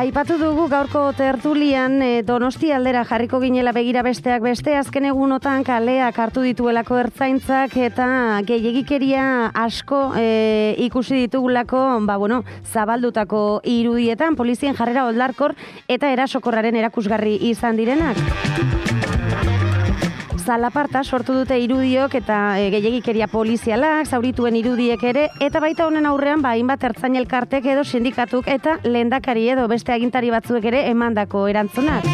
Aipatu dugu gaurko tertulian Donosti aldera jarriko ginela begira besteak beste, azken egunotan kaleak hartu dituelako ertzaintzak eta gehiegikeria asko ikusi ditugulako, zabaldutako irudietan, polizien jarrera oldarkor eta erasokorraren erakusgarri izan direnak. Zalaparta sortu dute irudiok eta gehiegikeria polizialak, zaurituen irudiek ere, eta baita honen aurrean hainbat ertzain elkartek edo sindikatuk eta lehendakari edo beste agintari batzuek ere emandako erantzunak.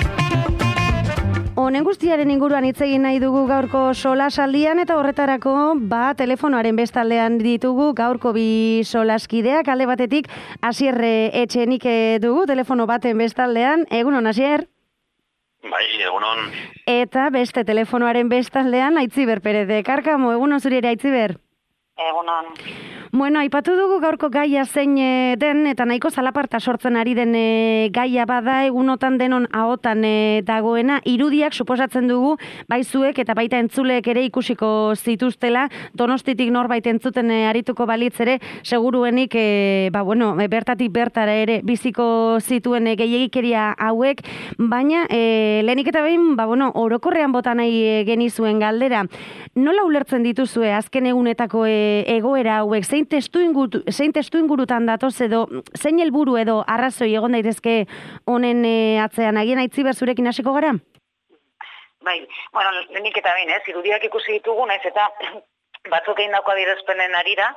Honen guztiaren inguruan hitz egin nahi dugu gaurko solasaldian eta horretarako telefonoaren bestaldean ditugu gaurko bi solaskideak. Alde batetik Asier Etxenik dugu telefono baten bestaldean. Egunon, Asier? Bai, egunon. Eta beste telefonoaren bestaldean Aitziber Perez de Karkamo. Egunon zuri ere, Aitziber? Egunon. Bueno, aipatu dugu gaurko gaia zein den, eta nahiko zalaparta sortzen ari den gaia bada, egunotan denon ahotan dagoena, irudiak suposatzen dugu, bai zuek eta baita entzuleek ere ikusiko zituztela, Donostitik norbait entzuten arituko balitz ere, seguruenik, bertatik bertara ere biziko zituen gehiegikeria hauek, baina lehenik eta behin, orokorrean bota nahi genizuen galdera. Nola ulertzen dituzue azken egunetako egoera hauek, zein testu ingurutan datoz edo, zein helburu edo arrazoi egon daitezke honen atzean, agien Aitziber zurekin hasiko gara? Bai, lehenik eta behin, irudiak ikusi ditugu, naiz eta batzuk egin dauko adierazpenen arira,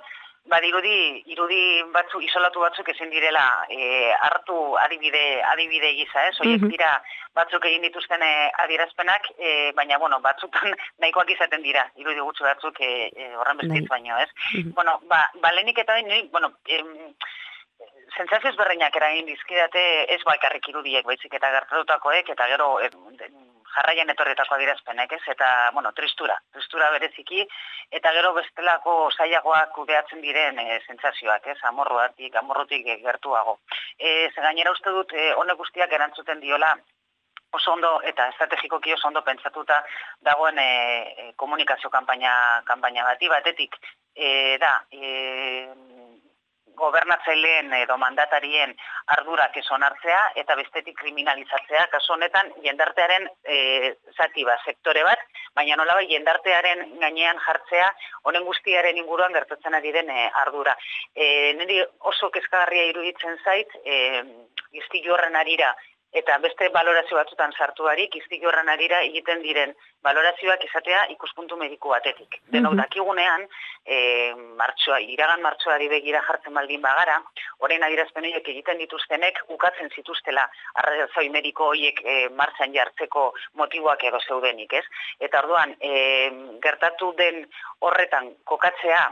irudi batzuk, isolatu batzuk ezin direla hartu adibide gisa, horiek dira batzuk egin dituzten adierazpenak, baina, batzutan nahikoak izaten dira, irudi gutxi batzuk horren bestitz baino, ez? Lehenik eta behin, sentsazio ezberdinak eragin dizkidate ez bakarrik irudiek, baizik eta gertatutakoek, eta gero jarraian etorritako adierazpenek, ez? Eta, tristura bereziki, eta gero bestelako zailagoak kudeatzen diren sentsazioak, ez? Amorrutik gertuago. Gainera uste dut, honek guztiak erantzuten diola, oso ondo eta estrategikoki oso ondo pentsatuta dagoen komunikazio kanpaina batetik gobernatzaileen edo mandatarien ardurak ez onartzea eta bestetik kriminalizatzea, kasu honetan jendartearen sektore bat, baina nolabait jendartearen gainean jartzea honen guztiaren inguruan gertatzen ari den ardura. Niri oso kezkagarria iruditzen zait, istilu horren arira eta beste balorazio batzutan sartu barik, istilu horren arira egiten diren balorazioak izatea ikuspuntu mediku batetik. Denok dakigunean, iragan martxoari begira jartzen baldin bagara, orain adierazpen horiek egiten dituztenek ukatzen zituztela arrazoi mediko horiek martxan jartzeko motiboak edo zeudenik, ez? Eta orduan, gertatu den horretan kokatzea,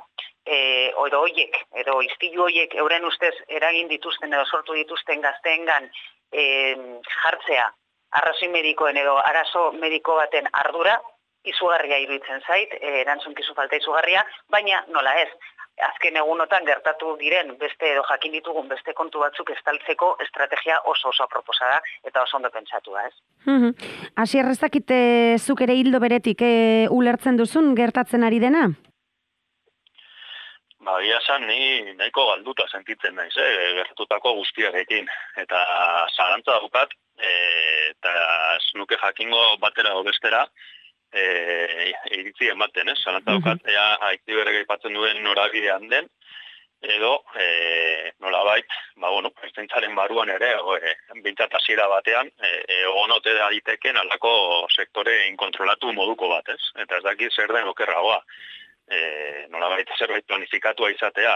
edo istilu horiek euren ustez eragin dituzten edo sortu dituzten gazteengan jartzea arrazoi medikoen edo arazo mediko baten ardura, izugarria iruditzen zait, erantzunkizu falta izugarria, baina nola ez, azken egunotan gertatu diren beste edo jakin ditugun beste kontu batzuk estaltzeko estrategia oso aproposa da eta oso ondo pentsatua, ez? Asier, ez dakit zuk ere hildo beretik ulertzen duzun gertatzen ari dena? Egia esan, ni nahiko galduta sentitzen naiz, gertatutako guztiarekin. Eta zalantza daukat, eta ez nuke jakingo batera o bestera, iritzi ematen, zalantza daukat, Aitziberrek aipatzen duen norabidean den, edo nolabait, ertzaintzaren barruan ere, bintzat hasiera batean, egonote daiteken alako sektore inkontrolatu moduko bat, ez? Eta ez dakit zer den okerragoa. Nolabait zerbait planifikatua izatea,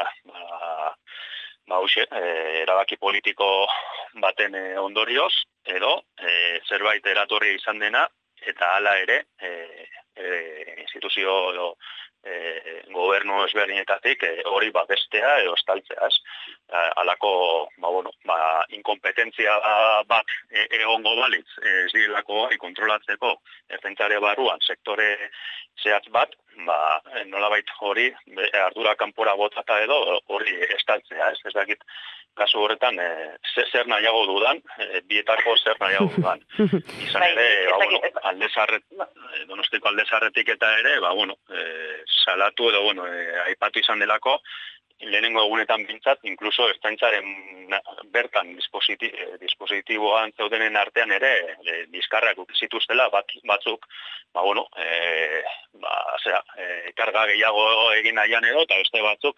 erabaki politiko baten ondorioz, edo zerbait eratorria izan dena, eta hala ere, instituzio edo gobernu ezberdinetatik hori babestea edo estaltzea, ez? Halako, inkompetentzia bat egongo balitz, ez direlako kontrolatzeko ertzaintzaren barruan sektore zehatz bat, nolabait hori ardura kanpora botata edo hori estaltzea, ez? Ez dakit kasu horretan zer nahiago dudan, bietako zer nahiago dudan. Izan ere, Donostiko Alde Zaharretik eta ere, salatu edo, aipatu izan delako, lehenengo egunetan bintzat, inkluso ertzaintzaren bertan dispositiboan zeudenen artean ere bizkarrak zituztela batzuk, karga gehiago egin nahian edo, eta beste batzuk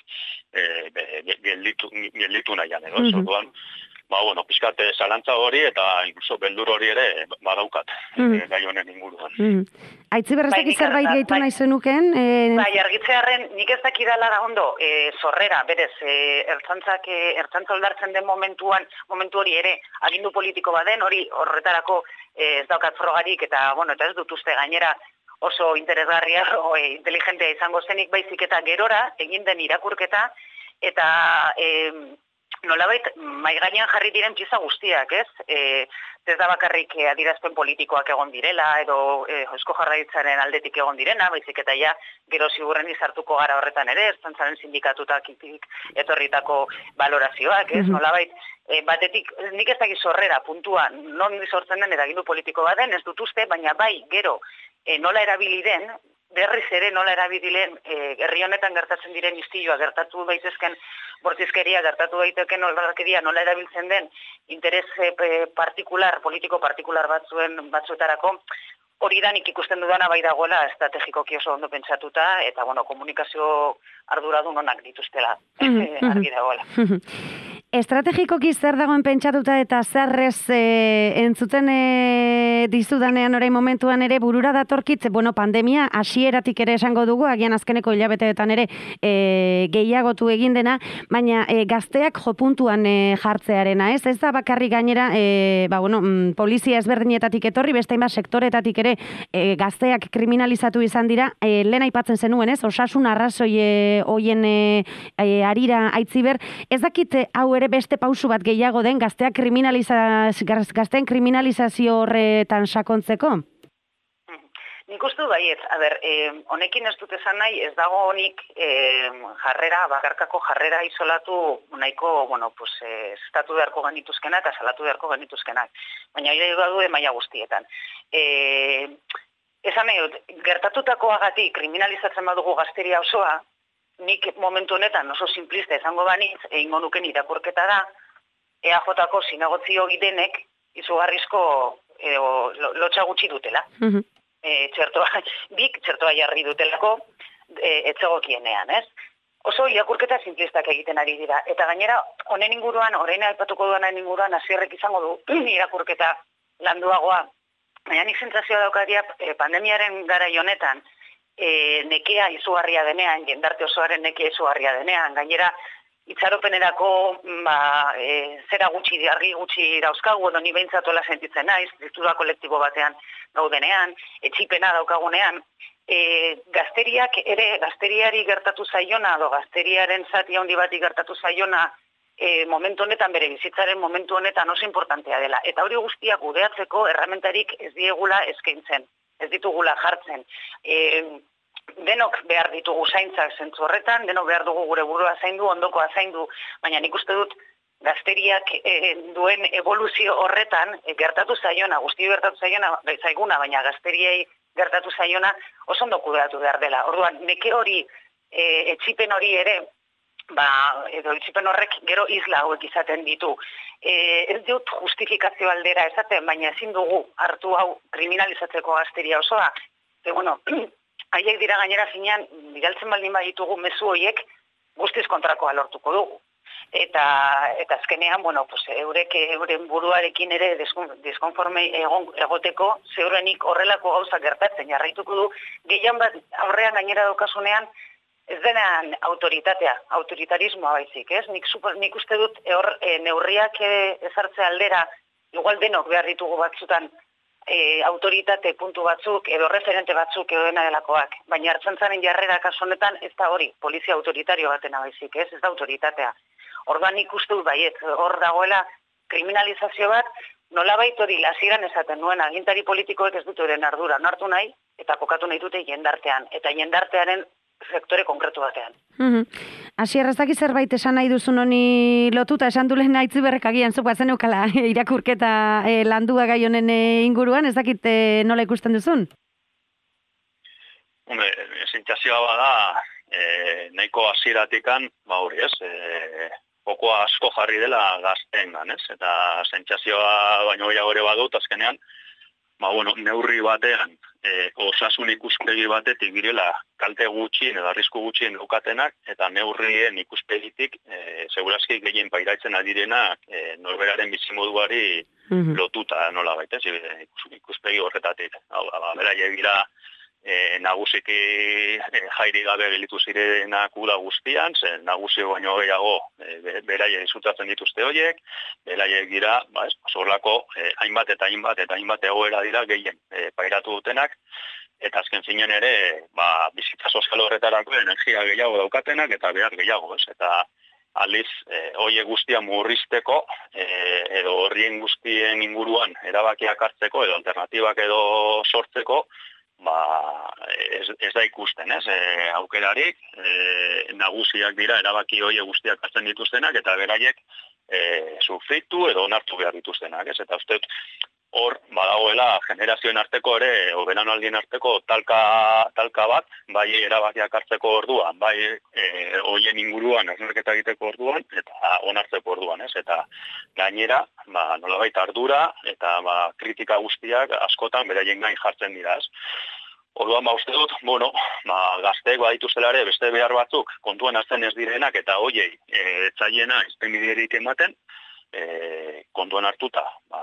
gelditu nahian edo. Orduan, pizkat zalantza hori eta inkluso beldur hori ere badaukat gai honen inguruan. Aitziber, ez dakit zerbait gehitu nahi zenuken? Bai, argitzearen nik ez dakidala da ondo, zorrera, berez, ertzantza oldartzen den momentu hori ere, agindu politiko baden, hori horretarako ez daukat frogarik, eta ez dut uste gainera oso interesgarria, inteligentea izango zenik, baizik eta gerora, egin den irakurketa, eta nolabait, mai gainean jarri diren pieza guztiak, ez? Ez da bakarrik adierazpen politikoak egon direla, edo Eusko Jaurlaritzaren aldetik egon direna, baizik eta gero ziurren izartuko gara horretan ere, ertzaintzaren sindikatutak etorritako valorazioak, ez? Nolabait, batetik, nik ez dakiz horrera, puntua, non sortzen den eragindu politiko baden, ez dut uste, baina bai, gero, nola erabili den, berriz ere nola erabidilen herri honetan gertatzen diren istilua, gertatu baitezken bortizkeria, gertatu daiteken oldarkeria nola erabiltzen den interes politiko partikular batzuetarako, hori da nik ikusten dudana bai dagoela estrategikoki oso ondo pentsatuta, eta komunikazio arduradun onak dituztela, argi dagoela. Estrategikoki zer dagoen pentsatuta eta zerrez entzuten dizudanean orain momentuan ere burura datorkit, pandemia hasieratik ere esango dugu, agian azkeneko hilabeteetan ere gehiagotu egin dena, baina gazteak jopuntuan jartzearena, ez? Ez da bakarrik gainera, polizia ezberdinetatik etorri, beste hainbat sektoretatik ere gazteak kriminalizatu izan dira, lehen aipatzen zenuen, ez? Osasun arrazoi hoien arira Aitziber, ez dakit hau ere beste pausu bat gehiago den gaztean kriminalizazio horretan sakontzeko? Nik uste baiet, honekin ez dut esan nahi, ez dago honik bakarkako jarrera isolatu nahiko, estatu beharko genituzkenak eta salatu beharko genituzkenak. Baina hori daude maila guztietan. Esan nahi dut, gertatutakoagatik kriminalizatzen badugu gazteria osoa, nik momentu honetan oso simplista izango banitz, egingo nuken irakurketa da, EAJ-ko zinegotzio gidenek izugarrizko lotxa gutxi dutela. Txertoa jarri dutelako etzegokienean, ez? Oso irakurketa simplistak egiten ari dira. Eta gainera, honen inguruan, orain aipatuko duanen inguruan, hasierrek izango du irakurketa landuagoa. Baina nik sentsazioa daukatia pandemiaren garai honetan, nekea izugarria denean, jendarte osoaren nekea izugarria denean, gainera itxaropenerako zera gutxi, argi gutxi dauzkagu, ni behintzat hola sentitzen naiz, struktura kolektibo batean gaudenean, etxipena daukagunean, gazteriari gertatu zaiona, edo gazteriaren zati handi bati gertatu zaiona, momentu honetan, bere bizitzaren momentu honetan oso importantea dela. Eta hori guztiak kudeatzeko erramentarik ez diegula eskaintzen. Ez ditugula jartzen. Denok behar ditugu zaintzak zentzu horretan, denok behar dugu gure burua zaindu, ondokoa zaindu, baina nik uste dut gazteriak duen evoluzio horretan gertatu zaiona, guzti gertatu zaiguna, baina gazteriei gertatu zaiona oso ondo kudeatu behar dela. Orduan, neke hori, etxipen hori ere, edo etxipen horrek gero isla hauek izaten ditu. Ez dut justifikazio aldera esaten, baina ezin dugu hartu hau kriminalizatzeko gazteria osoa. Haiek dira gainera finean, bidaltzen baldin baditugu mezu horiek guztiz kontrakoa lortuko dugu. Eta azkenean, euren buruarekin ere diskonforme egoteko, zeurenik horrelako gauza gertatzen jarraituko du, gehiago bat aurrean gainera daukasunean, ez denean autoritarismoa baizik, ez? Nik uste dut neurriak ezartze aldera, igual denok behar ditugu batzutan autoritate puntu batzuk, edo referente batzuk edo dena delakoak. Baina ertzaintzaren jarrera kasu honetan ez da hori, polizia autoritario batena baizik, ez da autoritatea. Orduan nik uste dut baiet, hor dagoela kriminalizazio bat, nolabait hori hasieran esaten nuen, agintari politikoek ez dut euren ardura hartu nahi, eta kokatu nahi dute jendartean, eta jendartearen sektore konkretu batean. Asier, ez dakit zerbait esan nahi duzun honi lotuta, esan du lehen Aitziberrek agian zu bazen eukala irakurketa landua gai honen inguruan, ez dakit nola ikusten duzun? Sentsazioa bada, nahiko hasieratikan, hori ez, fokoa asko jarri dela gazteengan, ez? Eta sentsazioa baino gehiago ere badut azkenean, neurri batean, osasun ikuspegi batetik direla kalte gutxien edo arrisku gutxien daukatenak, eta neurrien ikuspegitik segurazki gehien pairatzen adirenak norberaren bizimoduari lotuta nola baita, ikuspegi horretatik. Beraiek dira nagusiki jairi gabe gelitu zirenak uda guztian, nagusi baino gehiago beraiek disfrutatzen dituzte horiek, beraiek dira, zorlako hainbat egoera dira gehien pairatu dutenak, eta azken zinen ere, bizitza sozial horretarako energia gehiago daukatenak eta behar gehiago, ez? Eta aldiz, horiek guztia murrizteko, edo horrien guztien inguruan erabakiak hartzeko, edo alternatibak edo sortzeko, ez da ikusten, ez? Aukerarik, nagusiak dira erabaki horiek guztiak hartzen dituztenak, eta beraiek sufritu edo onartu behar dituztenak, ez? Eta uste hor, badagoela generazioen arteko ere, obenanaldien arteko talka bat, bai erabakiak hartzeko orduan, bai horien inguruan hausnarketa egiteko orduan, eta onartzeko orduan, ez? Eta gainera, nolabait ardura, eta kritika guztiak askotan beraien gain jartzen dira, ez? Orduan, uste dut, gazteek badituztela ere beste behar batzuk kontuan hartzen ez direnak, eta hoiei etzaiena iztenbiderik ematen, kontuan hartuta,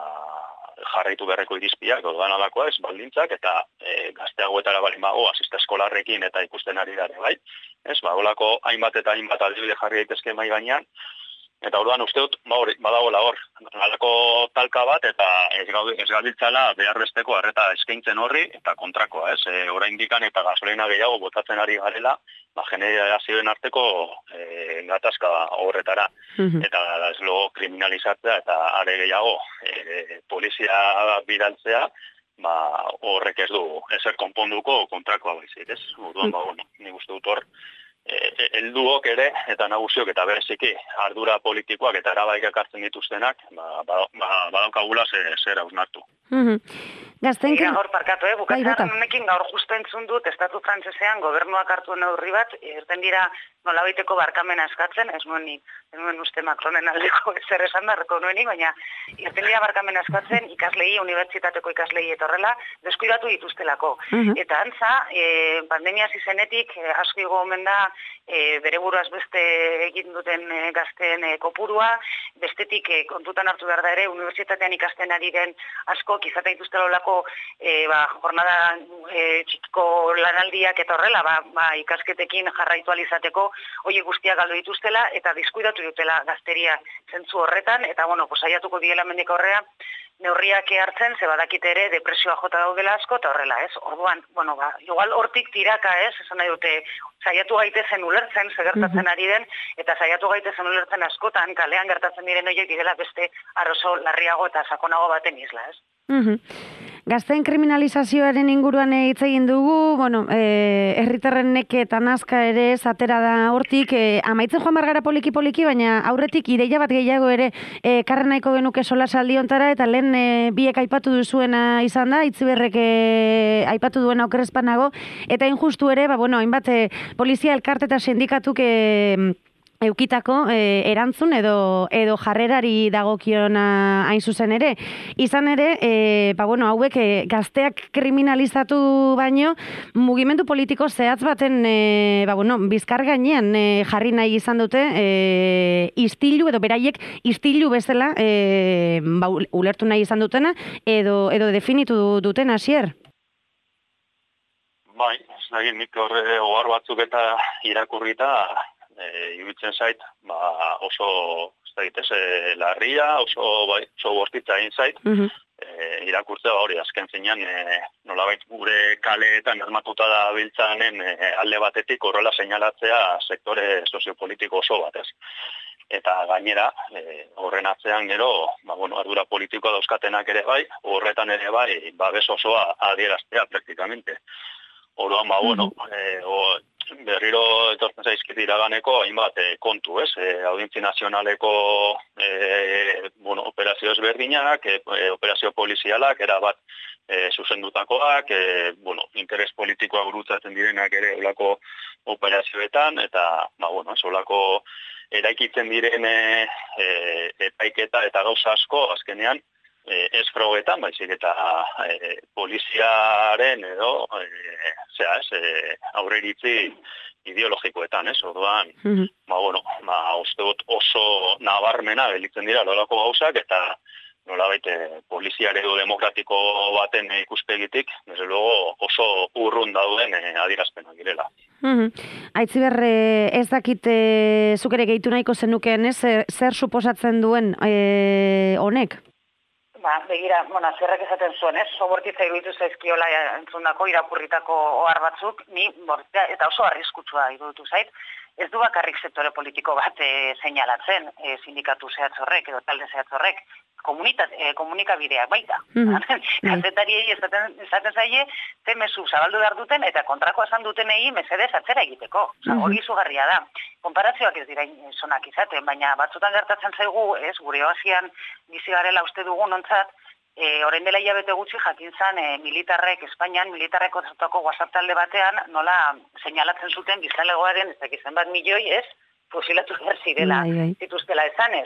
jarraitu beharreko irizpiak, orduan alakoa ez, baldintzak, eta gazteagoetara balimago, asista eskolarrekin eta ikusten ari dara, bai? Ez, olako hainbat eta hainbat adibide jarri daitezke mai gainean, eta orduan uste dut, badagoela hor, alako talka bat, eta ez gabiltzala behar besteko arreta eskaintzen horri, eta kontrakoa, ez? Oraindikan eta gasolina gehiago botatzen ari garela, generazioen arteko gatazka horretara. Eta ez lo kriminalizatzea, eta are gehiago polizia bidaltzea, horrek ez du ezer konponduko kontrakoa baizik, ez? Orduan, nik uste dut hor, helduok ere, eta nagusiok, eta bereziki ardura politikoak eta erabakiak hartzen dituztenak, badaukagula zer hausnartu. Gaztenki... Gaur parkatu, bukatzen honekin gaur justu entzun dut, estatu frantsesean gobernuak hartu neurri bat, irten dira nolabaiteko barkamena eskatzen, ez nuen uste Macronen aldeko zer esan beharreko nuenik, baina irten dira barkamena eskatzen ikaslei, unibertsitateko ikaslei etorrela, deskuidatu dituztelako. Eta antza, pandemia zizenetik asko igo omen da bere buruaz beste egin duten gazteen kopurua, bestetik kontutan hartu behar da ere, unibertsitatean ikasten ari den askok izaten dituztela olako jornada txikiko lanaldiak eta horrela, ikasketekin jarraitu alizateko, horiek guztiak galdu dituztela, eta diskuidatu dutela gazteria zentzu horretan, eta saiatuko diela mendik horrea, neurriak hartzen, ze badakite ere depresioa jota daudela asko, eta horrela, ez? Orduan, igual hortik tiraka, ez? Esan nahi dute, saiatu gaitezen ulertzen, gertatzen ari den, eta saiatu gaitezen ulertzen askotan, kalean gertatzen diren horiek direla beste arroso larriago eta sakonago baten isla, ez? Gazteen kriminalizazioaren inguruan hitz egin dugu, herritarren neke eta nazka ere atera da hortik, amaitzen joan bargara poliki-poliki, baina aurretik ideia bat gehiago ere karren nahiko genuke solasaldi hontara, eta lehen biek aipatu duzuena izan da, Itziberrek aipatu duena okerrezpanago, eta injustu ere, hainbat polizia elkarte eta sindikatuk eukitako erantzun edo jarrerari dagokiona hain zuzen ere. Izan ere, hauek gazteak kriminalizatu baino, mugimendu politiko zehatz baten bizkar gainean jarri nahi izan dute istilu edo beraiek istilu bezala ulertu nahi izan dutena edo definitu duten Asier. Bai, ez da nik horre ohar batzuk eta irakurrita iruditzen zait, oso larria, oso bortitza egin zait, irakurtzea hori azken zinean, nolabait gure kaleetan armatuta da biltzanen alde batetik horrela seinalatzea sektore soziopolitiko oso bat, ez? Eta gainera, horren atzean gero, ardura politikoa dauzkatenak ere bai, horretan ere bai, babes osoa adieraztea praktikamente. Orduan, bueno, berriro etortzen zaizkit iraganeko hainbat kontu, ez? Audientzia Nazionaleko operazio ezberdinak, operazio polizialak, erabat zuzendutakoak, interes politikoa gurutzatzen direnak ere olako operazioetan, eta, olako eraikitzen diren epaiketa eta gauza asko, azkenean, ez frogetan, baizik eta poliziaren edo, aurreritzi ideologikoetan, ez? Orduan, uste dut oso nabarmena gelitzen dira lorako gauzak, eta nolabait poliziare edo demokratiko baten ikuspegitik, desde luego oso urrun dauden adierazpenak direla. Aitziber, ez dakit zuk ere gehitu nahiko zenukeen, ez? Zer suposatzen duen honek? Begira, zerrak esaten zuen, ez? Oso bortitza iruditu zaizkiola entzundako, irakurritako ohar batzuk, eta oso arriskutsua iruditu zait. Ez du bakarrik sektore politiko bat seinalatzen, sindikatu zehatz horrek edo talde zehatz horrek, komunikabideak baita. Kazetariei esaten zaie, ze mezu zabaldu behar duten eta kontrakoa esan dutenei mesedez atzera egiteko. Hori izugarria da. Konparazioak ez dira sonak izaten, baina batzutan gertatzen zaigu, ez, gure oasian bizi garela uste dugun ontzat, orain dela hilabete gutxi jakin zan militarrek, Espainian militarreko zatako WhatsApp talde batean nola seinalatzen zuten biztanlegoaren ez dakizen bat milioi, ez, fusilatu behar zirela, zituztela esanez.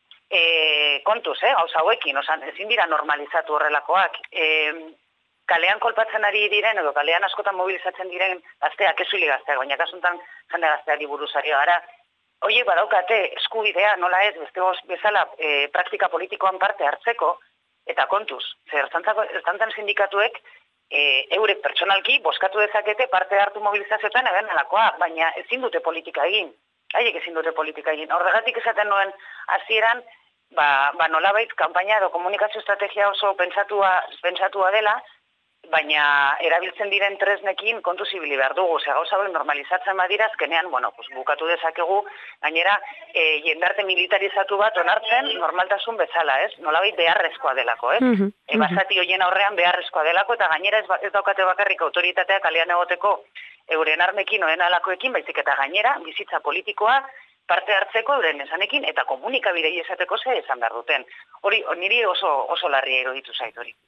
Kontuz, gauza hauekin, ezin dira normalizatu horrelakoak. Kalean kolpatzen ari diren, edo kalean askotan mobilizatzen diren gazteak, ez zuili gazteak, baina kasuntan jende gazteak buruzari gara. Oiek badaukate eskubidea, nola ez, beste bezala praktika politikoan parte hartzeko, eta kontuz, ertzantzan sindikatuek eurek pertsonalki boskatu dezakete parte hartu mobilizazioetan egan alakoa, baina ezin dute politika egin. Haiek ezin dute politika egin. Horregatik esaten nuen hasieran, nolabait kanpaina edo komunikazio estrategia oso pentsatua dela, baina erabiltzen diren tresnekin kontu zibili behar dugu. Gauza hori normalizatzen badira, azkenean, bukatu dezakegu, gainera, jendarte militarizatu bat onartzen normaltasun bezala, ez? Nolabait beharrezkoa delako, ez? Basati hoien aurrean beharrezkoa delako, eta gainera ez daukate bakarrik autoritateak kalean egoteko euren armekin oen alakoekin, baizik eta gainera bizitza politikoa parte hartzeko euren esanekin eta komunikabidei esateko ze esan behar duten. Hori, niri oso larria iruditu zait hori.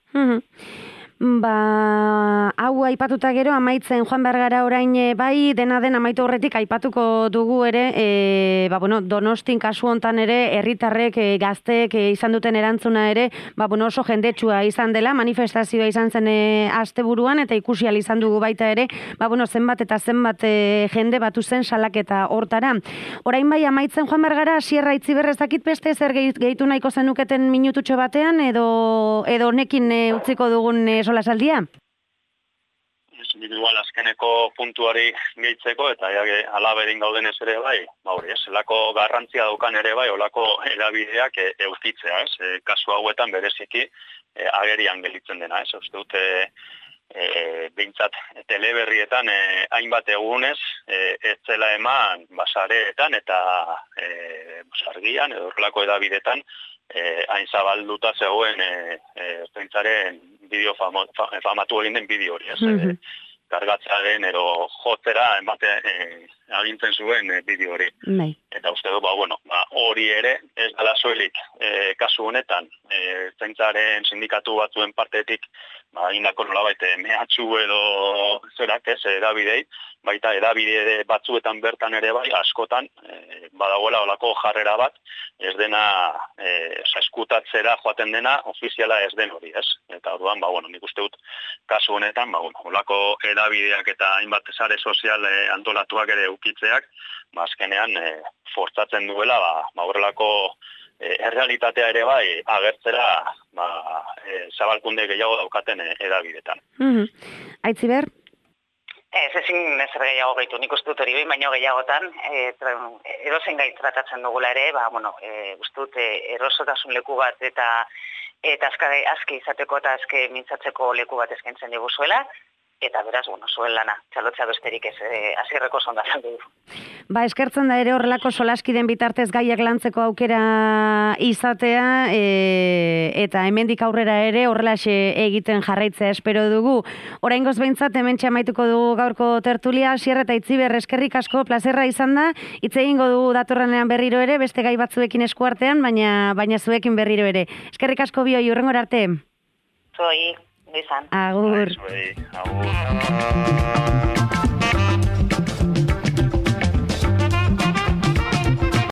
Hau aipatuta gero, amaitzen joan behar gara orain bai, dena den amaitu horretik aipatuko dugu ere, Donostin kasu hontan ere, herritarrek gazteek izan duten erantzuna ere, oso jendetsua izan dela, manifestazioa izan zen asteburuan, eta ikusi ahal izan dugu baita ere, zenbat eta zenbat jende batu zen salaketa hortara. Orain bai, amaitzen joan behar gara, Sierra Aitziber ez dakit beste zer gehitu nahiko zenuketen minututxo batean, edo nekin utziko dugun solasaldia? Igual azkeneko puntuari gehitzeko, eta alaberin gauden ez ere bai, elako garrantzia daukan ere bai, olako erabideak eukitzea, ez? Kasu hauetan bereziki agerian gelitzen dena, ez? Uste dute behintzat teleberrietan hainbat egunez ez zela eman basareetan eta sargian edo horrelako edabidetan hain zabalduta zegoen ertzaintzaren bideo famatu egin den bideo hori, ez? Kargatzaren edo jotzera agintzen zuen bideo hori. Eta uste du, hori ere ez dela soilik kasu honetan ertzaintzaren sindikatu batzuen partetik indako nolabait mehatxu edo zerak ez edabidei, baita edabide batzuetan bertan ere bai, askotan badagoela olako jarrera bat, ez dena eskutatzera joaten dena ofiziala ez den hori, ez? Eta orduan, nik uste dut kasu honetan, olako edabideak eta hainbat sare sozial antolatuak ere ukitzeak, azkenean fortzatzen duela, horrelako errealitatea ere bai agertzera zabalkunde gehiago daukaten edabidetan. Aitziber? Ezin ezer gehiago gehitu, nik uste dut hori behin baino gehiagotan, edozein gai tratatzen dugula ere, uste dut erosotasun leku bat eta azke izateko eta azke mintzatzeko leku bat eskaintzen diguzuela, eta beraz, bueno, zuen lana, txalotzea besterik ez, azierreko sonda saldu du. Ba, eskertzen da ere horrelako solaskiden bitartez gaiak lantzeko aukera izatea, eta hemendik aurrera ere horrelaxe egiten jarraitzea espero dugu. Oraingoz behintzat hementxe amaituko dugu gaurko tertulia, Asier eta Itziber eskerrik asko, plazerra izan da, hitz egingo dugu datorrenean berriro ere, beste gai batzuekin eskuartean, baina zuekin berriro ere. Eskerrik asko bioi, hurrengora arte. Zoi, izan. Agur. Agur.